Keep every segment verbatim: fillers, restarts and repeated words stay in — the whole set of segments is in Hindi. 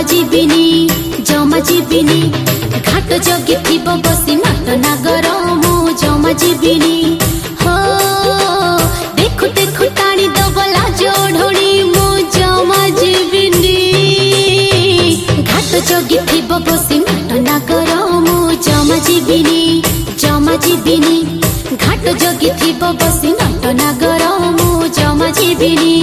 जीविनी जमा जीविनी घाट जगी थीब बसी नट नागर मु जमा जीविनी हो देखु देखु टाणी दबला जोड़ी मु जमा जीविनी घाट जगी थीब बसी नट नागर मु जमा जीविनी जमा जीविनी घाट जगी थीब बसी नट नागर मु जमा जीविनी।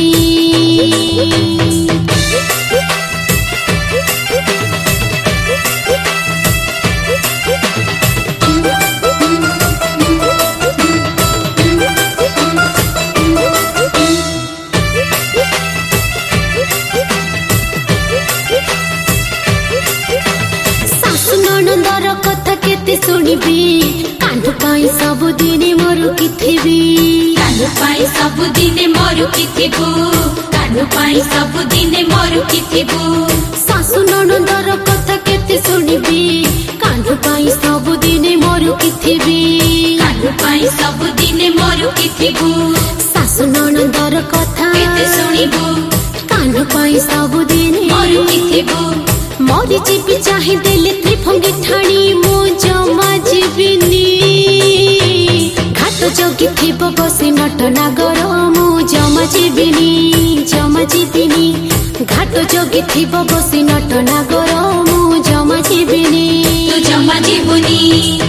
नंदर कथा केते सुनिबी कांधु पाई सब दिने मरु किथिबी कांधु पाई सब दिने मरु किथिबू कांधु पाई सब दिने मरु किथिबू सासु नंदर कथा केते सुनिबी कांधु पाई सब दिने मरु किथिबी कांधु पाई सब दिने मरु किथिबू सासु नंदर कथा केते सुनिबू कांधु पाई सब दिने मरु किथिबू मोरी जीवी चाहे देले त्रिभंगी ठाणी मु जमा जीविनी घाट जगी थीब बसी नट नागर मु जमा जीविनी जमा जीविनी घाट जगी थीब बसी नट नागर मु जमा जीविनी तू जमा जीवनी।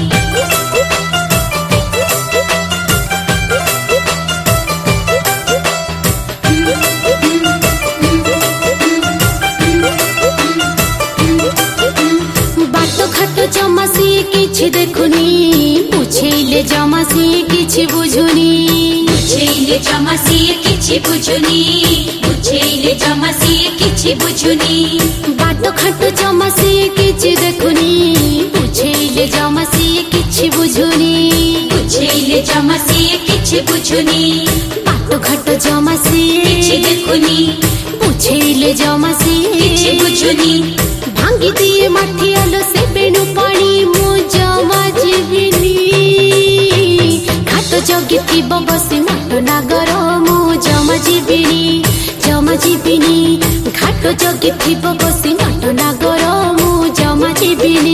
जमा सी किछि देखुनी बुझेले जमा सी किछि बुझुनी बुझेले जमा सी किछि बुझुनी बुझेले जमा सी किछि बुझुनी बाट खाट जमा सी किछि देखुनी बुझेले जमा सी किछि बुझुनी बुझेले जमा सी किछि बुझुनी बाट खाट जमा सी किछि देखुनी बुझेले जमा सी किछि बुझुनी भांगी दिए माठी आलो से बेणु पानी मु जमा जीविनी घाट जगी थीब बसी नट नागर मु जमा जीविनी जमा जीविनी घाट जगी थीब बसी नट नागर मु जमा जीविनी।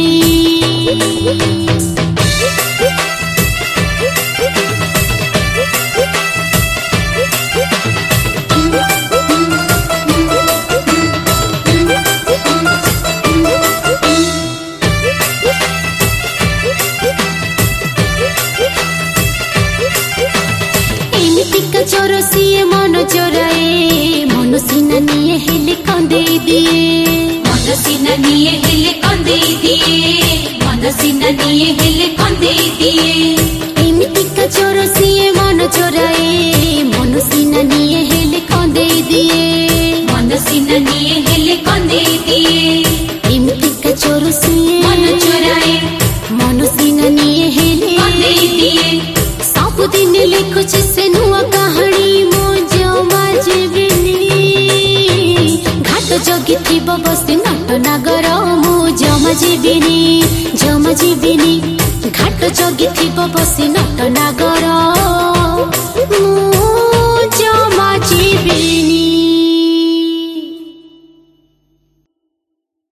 चोर सिए मन चोराए मन सीना निये हेले कंदे दिए मन सीना निये हेले कंदे दिए मन सीना निये हेले कंदे दिए एमिति का चोर सिए मन चोराए मन सीना निये हेले कंदे दिए मन सीना निये हेले कंदे दिए एमिति का चोर सिए मन चोराए मन सीना निये हेले कंदे दिए सब दिन लिखुछि से नुआ कहानी मु जमा जीविनी घाट जगी थीब बसी नट नागर मु जमा जीविनी जमा जीविनी घाट जगी थीब बसी नट नागर मु